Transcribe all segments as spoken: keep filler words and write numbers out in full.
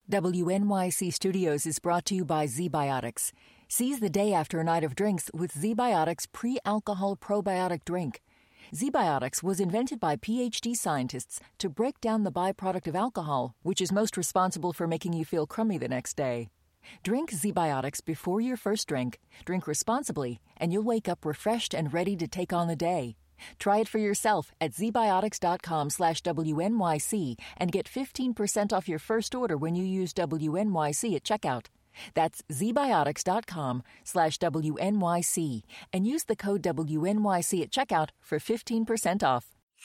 W N Y C Studios is brought to you by ZBiotics. Seize the day after a night of drinks with ZBiotics pre-alcohol probiotic drink. ZBiotics was invented by P H D scientists to break down the byproduct of alcohol, which is most responsible for making you feel crummy the next day. Drink ZBiotics before your first drink, drink responsibly, and you'll wake up refreshed and ready to take on the day. Try it for yourself at zbiotics.com slash WNYC and get fifteen percent off your first order when you use W N Y C at checkout. That's zbiotics.com slash WNYC and use the code W N Y C at checkout for fifteen percent off.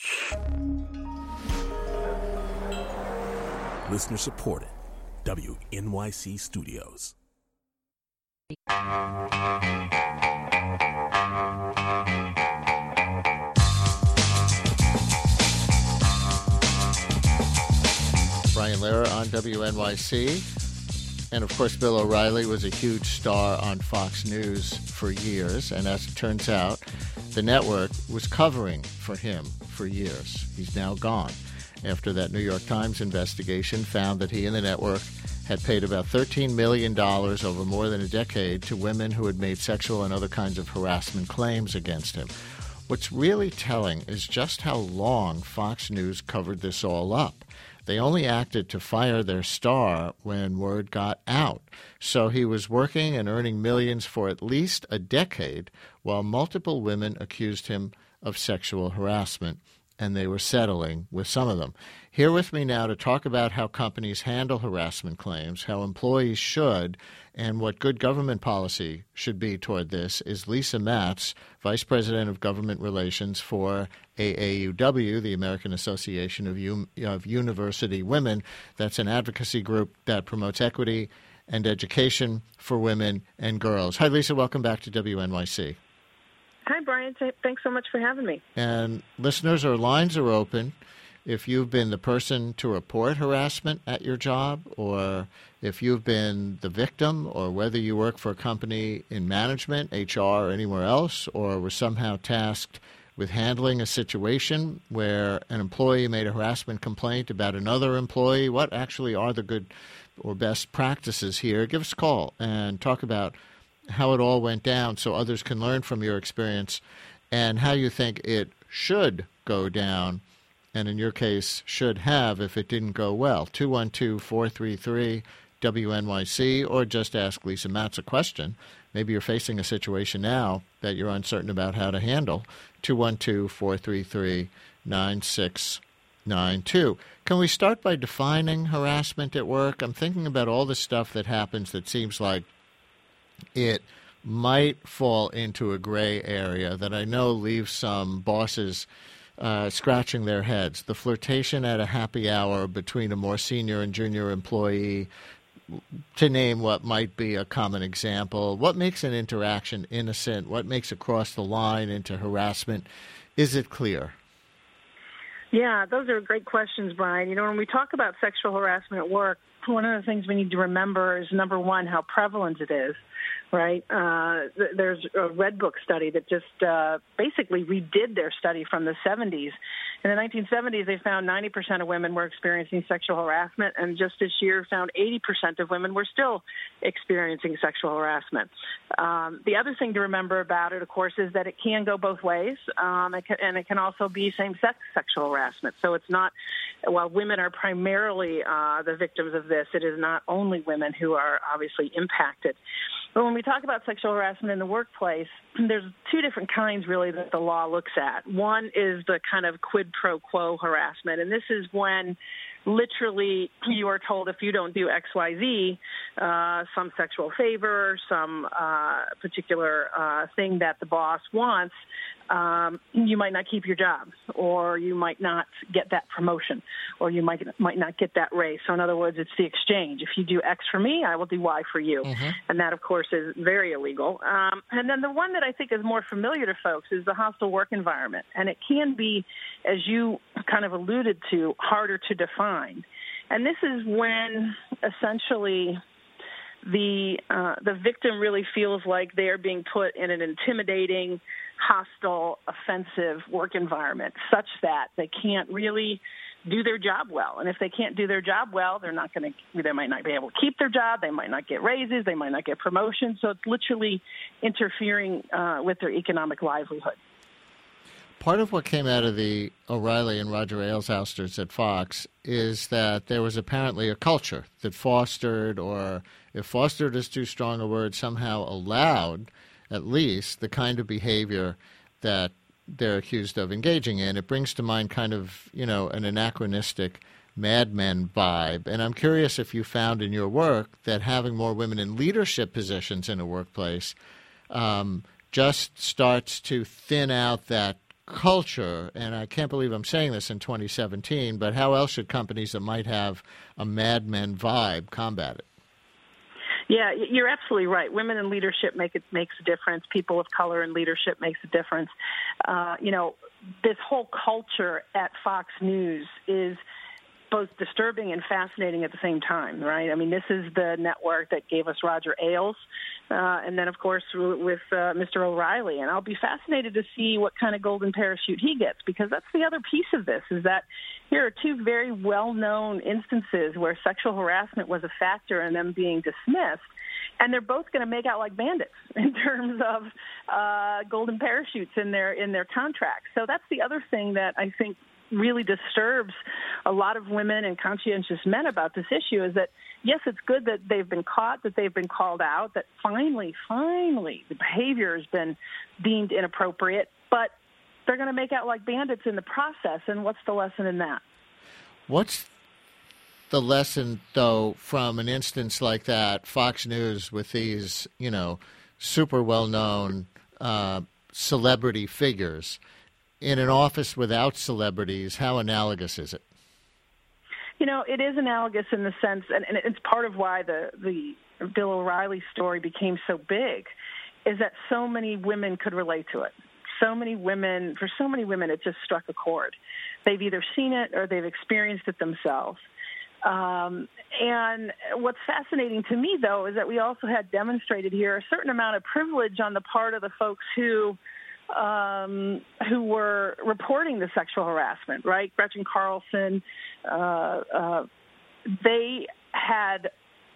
Listener supported. W N Y C Studios. Brian Lehrer on W N Y C. And, of course, Bill O'Reilly was a huge star on Fox News for years. And as it turns out, the network was covering for him for years. He's now gone after that New York Times investigation found that he and the network had paid about thirteen million dollars over more than a decade to women who had made sexual and other kinds of harassment claims against him. What's really telling is just how long Fox News covered this all up. They only acted to fire their star when word got out. So he was working and earning millions for at least a decade while multiple women accused him of sexual harassment, and they were settling with some of them. Here with me now to talk about how companies handle harassment claims, how employees should, and what good government policy should be toward this is Lisa Matz, Vice President of Government Relations for A A U W, the American Association of, U- of University Women. That's an advocacy group that promotes equity and education for women and girls. Hi, Lisa. Welcome back to W N Y C. Hi, Brian. Thanks so much for having me. And listeners, our lines are open. If you've been the person to report harassment at your job, or if you've been the victim, or whether you work for a company in management, H R, or anywhere else, or were somehow tasked with handling a situation where an employee made a harassment complaint about another employee, what actually are the good or best practices here? Give us a call and talk about how it all went down so others can learn from your experience and how you think it should go down, and in your case, should have if it didn't go well. two one two, four three three, W N Y C, or just ask Lisa Matz a question. Maybe you're facing a situation now that you're uncertain about how to handle. two one two, four three three, nine six nine two. Can we start by defining harassment at work? I'm thinking about all the stuff that happens that seems like it might fall into a gray area that I know leaves some bosses uh, scratching their heads. The flirtation at a happy hour between a more senior and junior employee, to name what might be a common example. What makes an interaction innocent? What makes it cross the line into harassment? Is it clear? Yeah, those are great questions, Brian. You know, when we talk about sexual harassment at work, one of the things we need to remember is, number one, how prevalent it is. Right. Uh, th- there's a Red Book study that just uh, basically redid their study from the seventies. In the nineteen seventies, they found ninety percent of women were experiencing sexual harassment, and just this year found eighty percent of women were still experiencing sexual harassment. Um, the other thing to remember about it, of course, is that it can go both ways, um, it can, and it can also be same-sex sexual harassment. So it's not, while women are primarily uh, the victims of this, it is not only women who are obviously impacted. But when we talk about sexual harassment in the workplace, there's two different kinds, really, that the law looks at. One is the kind of quid pro quo harassment, and this is when literally you are told if you don't do X, Y, Z, uh, some sexual favor, some uh, particular uh, thing that the boss wants, um, you might not keep your job, or you might not get that promotion, or you might might not get that raise. So in other words, it's the exchange. If you do X for me, I will do Y for you. Mm-hmm. And that, of course, is very illegal. Um, and then the one that I think is more familiar to folks is the hostile work environment. And it can be, as you kind of alluded to, harder to define. And this is when essentially the uh, the victim really feels like they're being put in an intimidating, hostile, offensive work environment such that they can't really do their job well. And if they can't do their job well, they're not going to, they might not be able to keep their job. They might not get raises. They might not get promotions. So it's literally interfering uh, with their economic livelihood. Part of what came out of the O'Reilly and Roger Ailes ousters at Fox is that there was apparently a culture that fostered, or if fostered is too strong a word, somehow allowed at least the kind of behavior that they're accused of engaging in. It brings to mind kind of, you know, an anachronistic Mad Men vibe. And I'm curious if you found in your work that having more women in leadership positions in a workplace um, just starts to thin out that culture. And I can't believe I'm saying this in twenty seventeen, but how else should companies that might have a Mad Men vibe combat it? Yeah, you're absolutely right. Women in leadership make it makes a difference. People of color in leadership makes a difference. Uh, you know, this whole culture at Fox News is both disturbing and fascinating at the same time, right? I mean, this is the network that gave us Roger Ailes, uh, and then, of course, with uh, Mister O'Reilly. And I'll be fascinated to see what kind of golden parachute he gets, because that's the other piece of this, is that here are two very well-known instances where sexual harassment was a factor in them being dismissed, and they're both going to make out like bandits in terms of uh, golden parachutes in their in their contracts. So that's the other thing that I think really disturbs a lot of women and conscientious men about this issue, is that, yes, it's good that they've been caught, that they've been called out, that finally, finally the behavior has been deemed inappropriate, but they're going to make out like bandits in the process. And what's the lesson in that? What's the lesson, though, from an instance like that, Fox News with these, you know, super well-known uh, celebrity figures? In an office without celebrities, how analogous is it? You know, it is analogous in the sense, and, and it's part of why the, the Bill O'Reilly story became so big, is that so many women could relate to it. So many women, for so many women, it just struck a chord. They've either seen it or they've experienced it themselves. Um, and what's fascinating to me, though, is that we also had demonstrated here a certain amount of privilege on the part of the folks who Um, who were reporting the sexual harassment, right? Gretchen Carlson, uh, uh, they had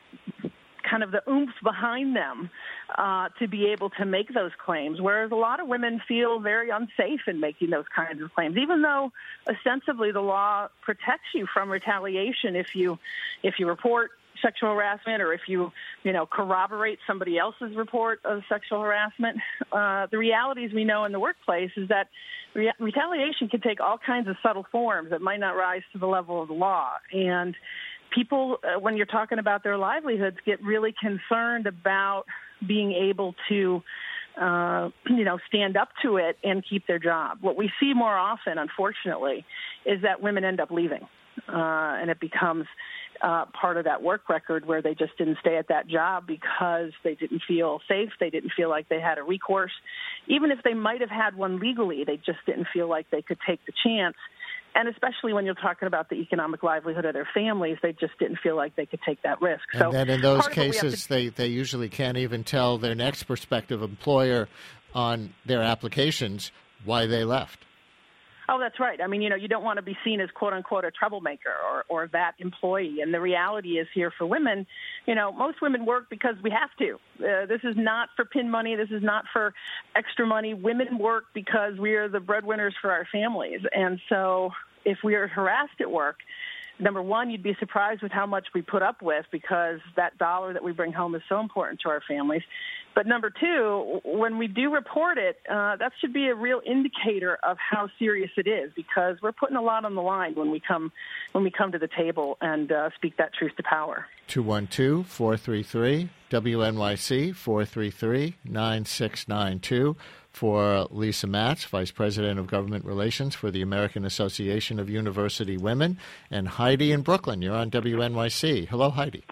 kind of the oomph behind them uh, to be able to make those claims, whereas a lot of women feel very unsafe in making those kinds of claims, even though ostensibly the law protects you from retaliation if you if you report sexual harassment, or if you, you know, corroborate somebody else's report of sexual harassment. Uh, the realities we know in the workplace is that re- retaliation can take all kinds of subtle forms that might not rise to the level of the law. And people, uh, when you're talking about their livelihoods, get really concerned about being able to, uh, you know, stand up to it and keep their job. What we see more often, unfortunately, is that women end up leaving, uh, and it becomes Uh, part of that work record where they just didn't stay at that job because they didn't feel safe, they didn't feel like they had a recourse. Even if they might have had one legally, they just didn't feel like they could take the chance. And especially when you're talking about the economic livelihood of their families, they just didn't feel like they could take that risk. And so then in those cases, to... they, they usually can't even tell their next prospective employer on their applications why they left. Oh, that's right. I mean, you know, you don't want to be seen as, quote unquote, a troublemaker or, or that employee. And the reality is here for women, you know, most women work because we have to. Uh, this is not for pin money. This is not for extra money. Women work because we are the breadwinners for our families. And so if we are harassed at work, number one, you'd be surprised with how much we put up with, because that dollar that we bring home is so important to our families. But number two, when we do report it, uh, that should be a real indicator of how serious it is, because we're putting a lot on the line when we come when we come to the table and uh, speak that truth to power. two one two, four three three, W N Y C, four three three, nine six nine two. For Lisa Matz, Vice President of Government Relations for the American Association of University Women, and Heidi in Brooklyn. You're on W N Y C. Hello, Heidi.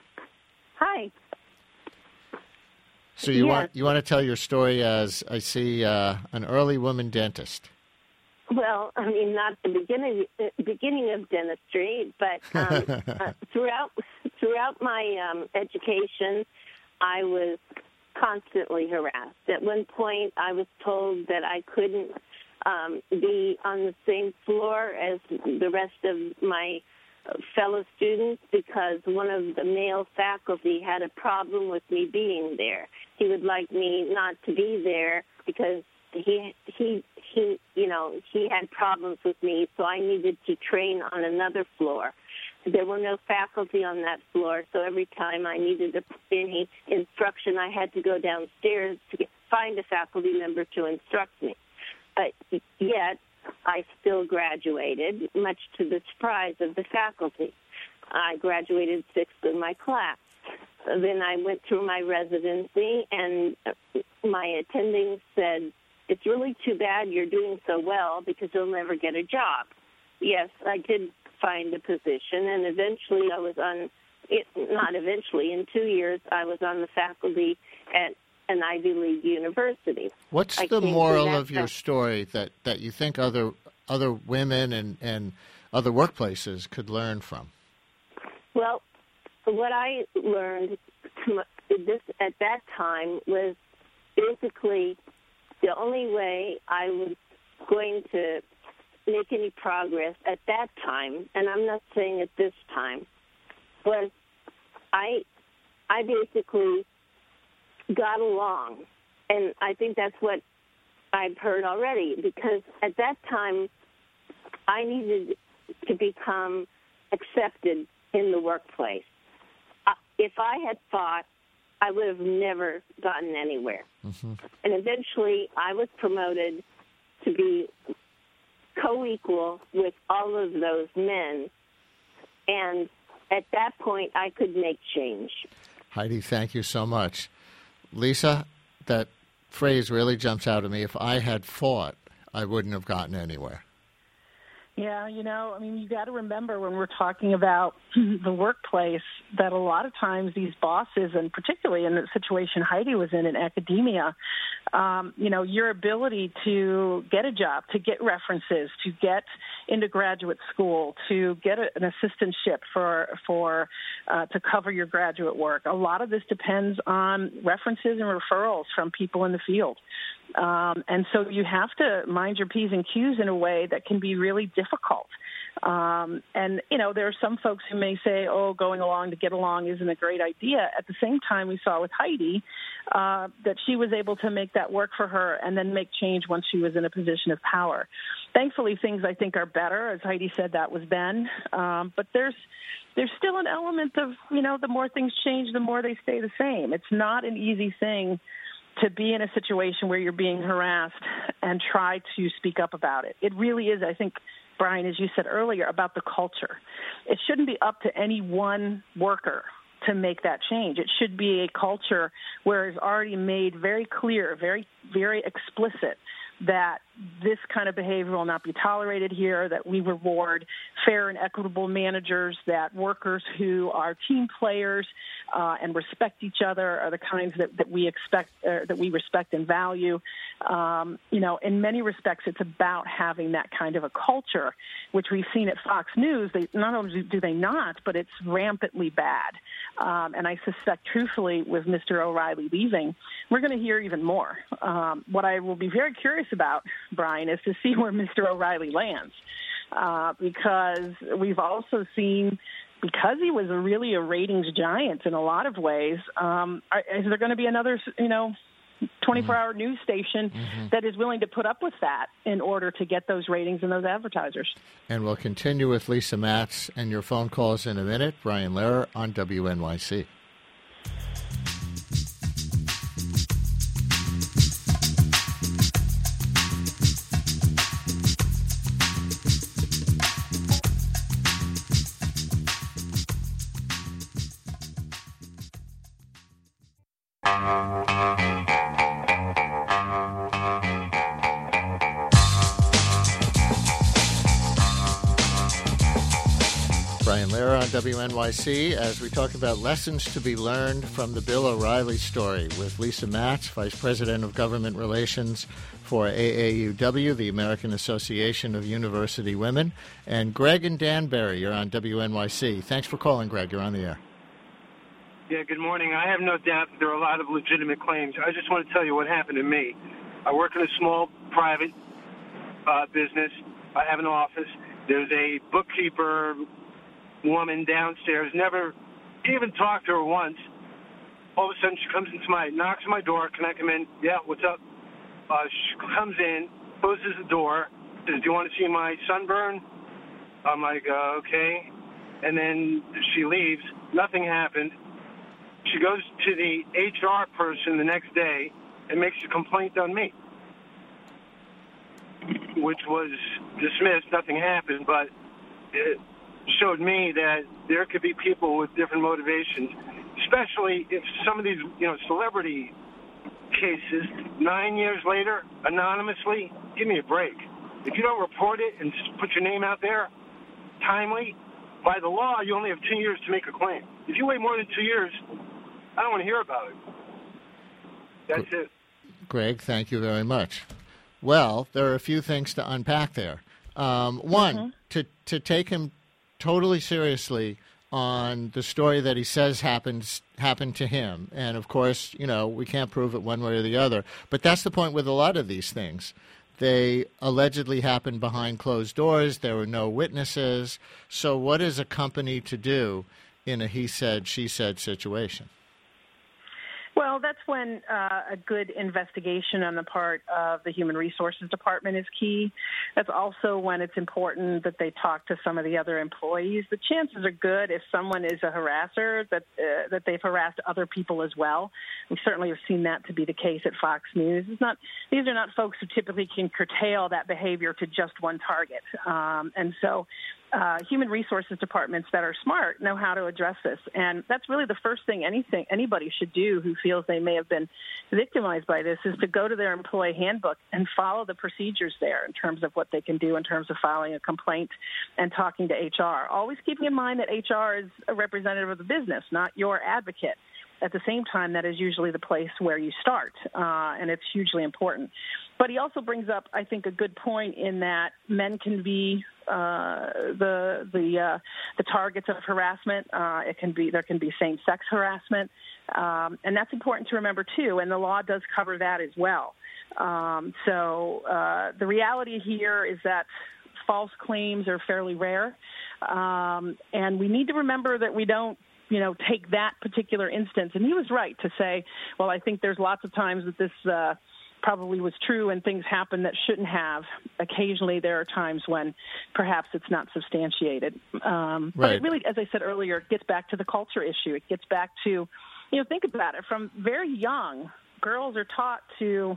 Hi. So you yes. want you want to tell your story as, I see, uh, an early woman dentist. Well, I mean, not the beginning beginning of dentistry, but um, uh, throughout throughout my um, education, I was constantly harassed. At one point, I was told that I couldn't um, be on the same floor as the rest of my fellow students because one of the male faculty had a problem with me being there. He would like me not to be there because he he he you know he had problems with me, so I needed to train on another floor. There were no faculty on that floor, so every time I needed any instruction, I had to go downstairs to get, find a faculty member to instruct me. But yet, I still graduated, much to the surprise of the faculty. I graduated sixth in my class. Then I went through my residency, and my attending said, "It's really too bad you're doing so well because you'll never get a job." Yes, I did find a position, and eventually I was on, it, not eventually, in two years I was on the faculty at an Ivy League university. What's I the moral of your time. story that, that you think other other women and, and other workplaces could learn from? Well, what I learned this at that time was basically the only way I was going to make any progress at that time, and I'm not saying at this time, was I I basically got along. And I think that's what I've heard already, because at that time I needed to become accepted in the workplace. Uh, if I had fought, I would have never gotten anywhere. Mm-hmm. And eventually I was promoted to be co-equal with all of those men, and at that point I could make change. Heidi, thank you so much. Lisa, that phrase really jumps out at me. If I had fought, I wouldn't have gotten anywhere. Yeah, you know, I mean, you got to remember when we're talking about the workplace that a lot of times these bosses, and particularly in the situation Heidi was in in academia, um, you know, your ability to get a job, to get references, to get into graduate school, to get a, an assistantship for for uh, to cover your graduate work. A lot of this depends on references and referrals from people in the field. Um, and so you have to mind your P's and Q's in a way that can be really difficult. Um, and, you know, there are some folks who may say, oh, going along to get along isn't a great idea. At the same time, we saw with Heidi uh, that she was able to make that work for her and then make change once she was in a position of power. Thankfully, things, I think, are better. As Heidi said, that was then. Um, but there's there's still an element of, you know, the more things change, the more they stay the same. It's not an easy thing to be in a situation where you're being harassed and try to speak up about it. It really is, I think, Brian, as you said earlier, about the culture. It shouldn't be up to any one worker to make that change. It should be a culture where it's already made very clear, very, very explicit that this kind of behavior will not be tolerated here, that we reward fair and equitable managers, that workers who are team players uh, and respect each other are the kinds that, that we expect, uh, that we respect and value. Um, you know, in many respects, it's about having that kind of a culture, which we've seen at Fox News. They, not only do they not, but it's rampantly bad. Um, and I suspect, truthfully, with Mister O'Reilly leaving, we're going to hear even more. Um, what I will be very curious about, Brian, is to see where Mister O'Reilly lands, uh, because we've also seen, because he was a really a ratings giant in a lot of ways, um, is there going to be another, you know, twenty-four hour mm-hmm. news station mm-hmm. that is willing to put up with that in order to get those ratings and those advertisers? And we'll continue with Lisa Matz and your phone calls in a minute. Brian Lehrer on W N Y C. Brian Lehrer on W N Y C as we talk about lessons to be learned from the Bill O'Reilly story with Lisa Matz, Vice President of Government Relations for A A U W, the American Association of University Women, and Greg and Danbury. You're on W N Y C. Thanks for calling, Greg. You're on the air. Yeah, good morning. I have no doubt that there are a lot of legitimate claims. I just want to tell you what happened to me. I work in a small private uh, business. I have an office. There's a bookkeeper woman downstairs. Never even talked to her once. All of a sudden, she comes into my, knocks on my door. Can I come in? Yeah, what's up? Uh, she comes in, closes the door, says, do you want to see my sunburn? I'm like, uh, okay. And then she leaves. Nothing happened. She goes to the H R person the next day and makes a complaint on me, which was dismissed. Nothing happened, but it showed me that there could be people with different motivations, especially if some of these, you know, celebrity cases, nine years later, anonymously, give me a break. If you don't report it and put your name out there timely, by the law, you only have two years to make a claim. If you wait more than two years, I don't want to hear about it. That's it. Greg, thank you very much. Well, there are a few things to unpack there. Um, one, mm-hmm. to, to take him totally seriously on the story that he says happens happened to him. And, of course, you know, we can't prove it one way or the other. But that's the point with a lot of these things. They allegedly happened behind closed doors. There were no witnesses. So what is a company to do in a he said, she said situation? Well, that's when uh, a good investigation on the part of the Human Resources Department is key. That's also when it's important that they talk to some of the other employees. The chances are good if someone is a harasser that uh, that they've harassed other people as well. We certainly have seen that to be the case at Fox News. It's not; these are not folks who typically can curtail that behavior to just one target. Um, and so Uh, human resources departments that are smart know how to address this. And that's really the first thing anything anybody should do who feels they may have been victimized by this is to go to their employee handbook and follow the procedures there in terms of what they can do in terms of filing a complaint and talking to H R. Always keeping in mind that H R is a representative of the business, not your advocate. At the same time, that is usually the place where you start, uh, and it's hugely important. But he also brings up, I think, a good point in that men can be uh, the the uh, the targets of harassment. Uh, it can be there can be same-sex harassment, um, and that's important to remember too. And the law does cover that as well. Um, so uh, the reality here is that false claims are fairly rare, um, and we need to remember that we don't. you know, take that particular instance. And he was right to say, well, I think there's lots of times that this uh, probably was true and things happen that shouldn't have. Occasionally there are times when perhaps it's not substantiated. Um, right. But it really, as I said earlier, it gets back to the culture issue. It gets back to, you know, think about it. From very young, girls are taught to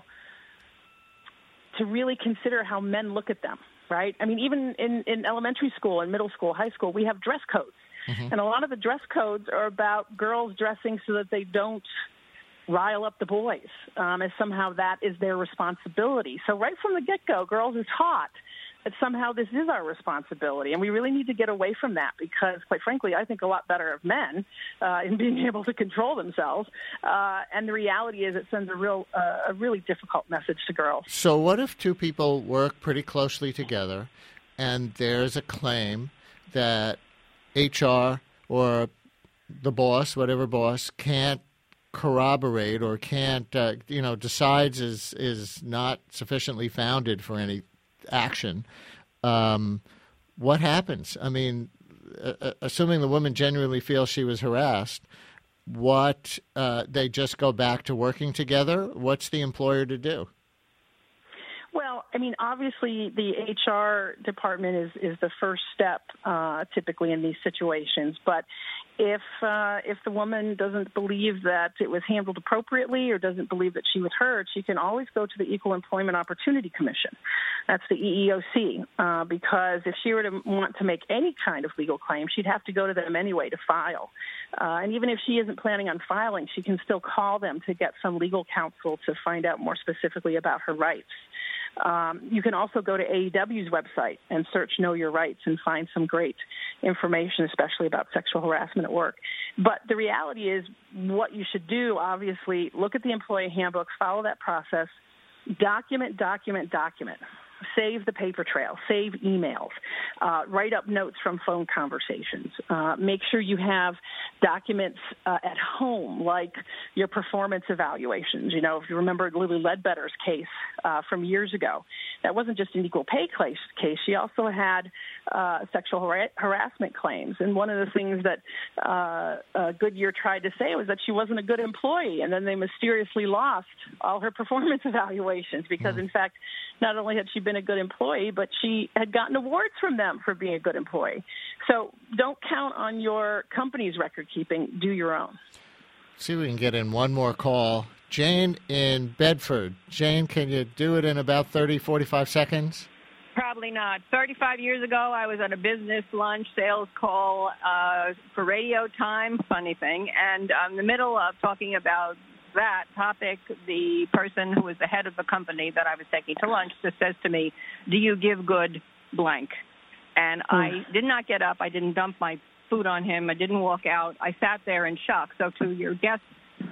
to really consider how men look at them, right? I mean, even in, in elementary school and middle school, high school, we have dress codes. Mm-hmm. And a lot of the dress codes are about girls dressing so that they don't rile up the boys, um, as somehow that is their responsibility. So right from the get-go, girls are taught that somehow this is our responsibility. And we really need to get away from that because, quite frankly, I think a lot better of men uh, in being able to control themselves. Uh, and the reality is it sends a real, uh, a really difficult message to girls. So what if two people work pretty closely together and there's a claim that H R or the boss, whatever boss, can't corroborate or can't, uh, you know, decides is is not sufficiently founded for any action? Um, what happens? I mean, uh, assuming the woman genuinely feels she was harassed, what uh, they just go back to working together? What's the employer to do? Well, I mean, obviously the H R department is, is the first step uh, typically in these situations. But if uh, if the woman doesn't believe that it was handled appropriately or doesn't believe that she was heard, she can always go to the Equal Employment Opportunity Commission. That's the E E O C, uh, because if she were to want to make any kind of legal claim, she'd have to go to them anyway to file. Uh, and even if she isn't planning on filing, she can still call them to get some legal counsel to find out more specifically about her rights. Um, you can also go to A E W's website and search Know Your Rights and find some great information, especially about sexual harassment at work. But the reality is what you should do, obviously, look at the employee handbooks, follow that process, document, document, document. Save the paper trail, save emails, uh, write up notes from phone conversations. Uh, make sure you have documents uh, at home, like your performance evaluations. You know, if you remember Lily Ledbetter's case uh, from years ago, that wasn't just an equal pay case. She also had uh, sexual har- harassment claims. And one of the things that uh, uh, Goodyear tried to say was that she wasn't a good employee, and then they mysteriously lost all her performance evaluations because, mm. in fact, not only had she been a good employee, but she had gotten awards from them for being a good employee. So don't count on your company's record keeping. Do your own. See if we can get in one more call. Jane in Bedford. Jane, can you do it in about thirty, forty-five seconds? Probably not. thirty-five years ago, I was on a business lunch sales call uh, for Radio Time, funny thing, and I'm in the middle of talking about that topic. The person who was the head of the company that I was taking to lunch just says to me, "Do you give good blank?" And hmm. I did not get up. I didn't dump my food on him. I didn't walk out. I sat there in shock. So to your guest,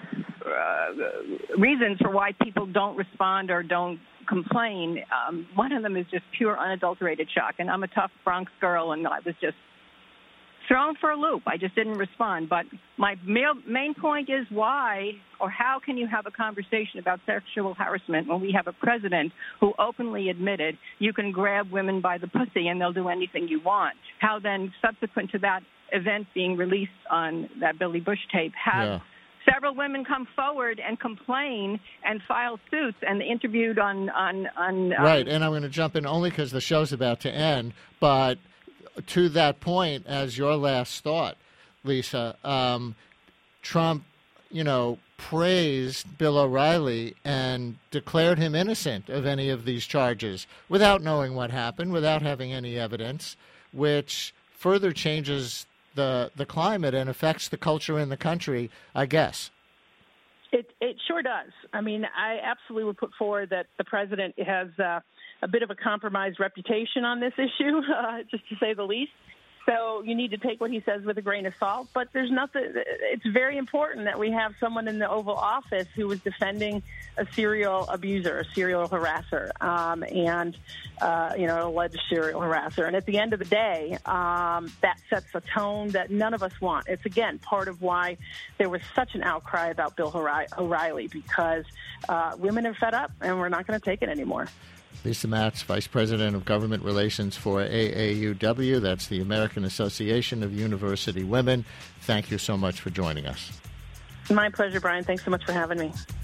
uh, reasons for why people don't respond or don't complain, um, one of them is just pure unadulterated shock. And I'm a tough Bronx girl, and I was just thrown for a loop. I just didn't respond. But my main point is why or how can you have a conversation about sexual harassment when we have a president who openly admitted you can grab women by the pussy and they'll do anything you want? How then, subsequent to that event being released on that Billy Bush tape, have yeah. several women come forward and complain and file suits and interviewed on... on, on right, um, and I'm going to jump in only because the show's about to end, but to that point, as your last thought, Lisa, um, Trump, you know, praised Bill O'Reilly and declared him innocent of any of these charges without knowing what happened, without having any evidence, which further changes the the climate and affects the culture in the country, I guess. It it sure does. I mean, I absolutely would put forward that the president has uh, a bit of a compromised reputation on this issue, uh, just to say the least. So you need to take what he says with a grain of salt. But there's nothing. It's very important that we have someone in the Oval Office who was defending a serial abuser, a serial harasser, um, and uh, you know, alleged serial harasser. And at the end of the day, um, that sets a tone that none of us want. It's again part of why there was such an outcry about Bill O'Reilly, because uh, women are fed up, and we're not going to take it anymore. Lisa Matz, Vice President of Government Relations for A A U W. That's the American Association of University Women. Thank you so much for joining us. My pleasure, Brian. Thanks so much for having me.